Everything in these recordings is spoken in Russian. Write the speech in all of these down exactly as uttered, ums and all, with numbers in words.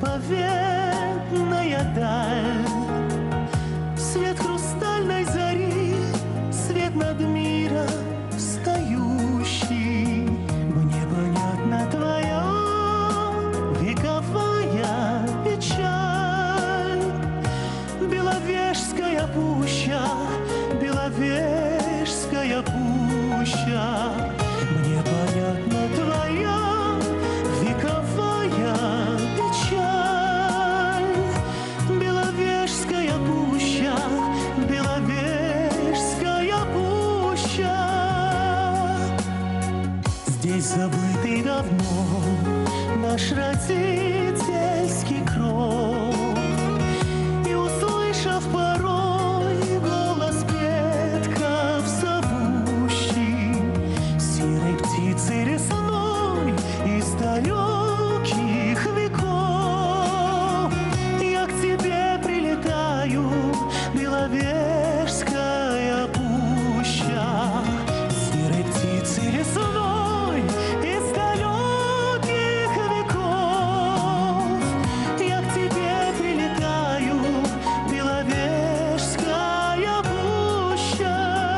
беловетная даль, свет хрустальной зари, свет над миром встающий. Мне понятна твоя вековая печаль. Беловежская пуща, Беловежская пуща. Мне понятна твоя вековая печаль. Беловежская пуща, Беловежская пуща. Здесь забытый давно наш родительский кров, и услышав порой голос предков зовущий, серой птицы лесной из далеких веков, я к тебе прилетаю, Беловежская пуща, серой птицы лесной из далеких веков, я к тебе прилетаю, Беловежская пуща.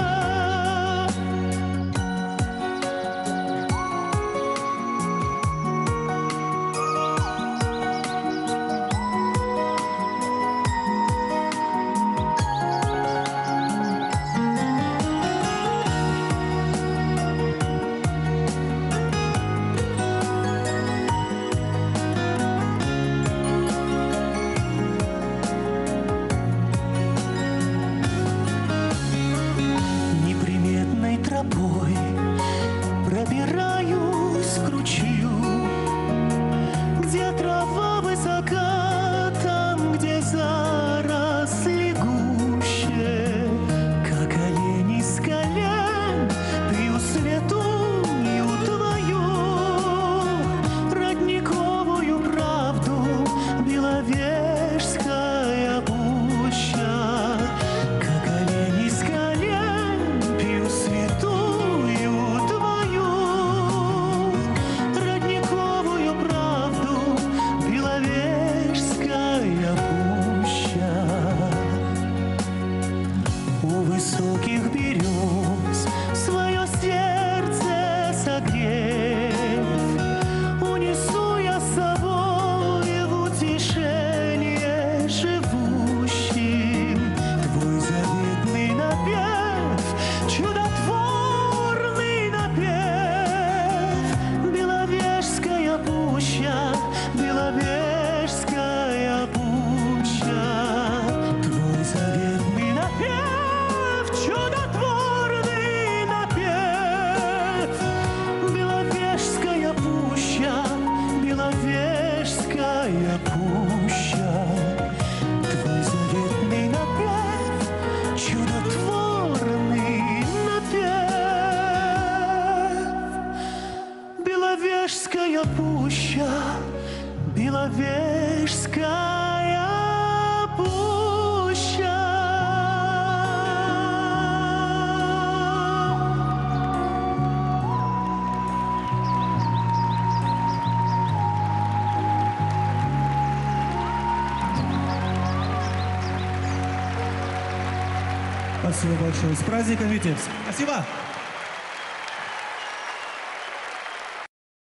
Неприметной тропой пробираюсь к ручью, где трава высока, там, где заросли гуще, как олень из колен пью святую твою родниковую правду, Беловежская пуща, как олень из колен пью святую твою родниковую правду, Беловежская пуща. У высоких берез свое сердце согрев, унесу я с собой в утешение живущим твой заветный напев, чудотворный напев. Беловежская пуща, Беловежская пуща, твой заветный напев, чудотворный напев. Беловежская пуща, Беловежская пуща, твой заветный напев, чудотворный напев. Беловежская пуща, Беловежская пуща. Спасибо большое. С праздником, Витебск. Спасибо.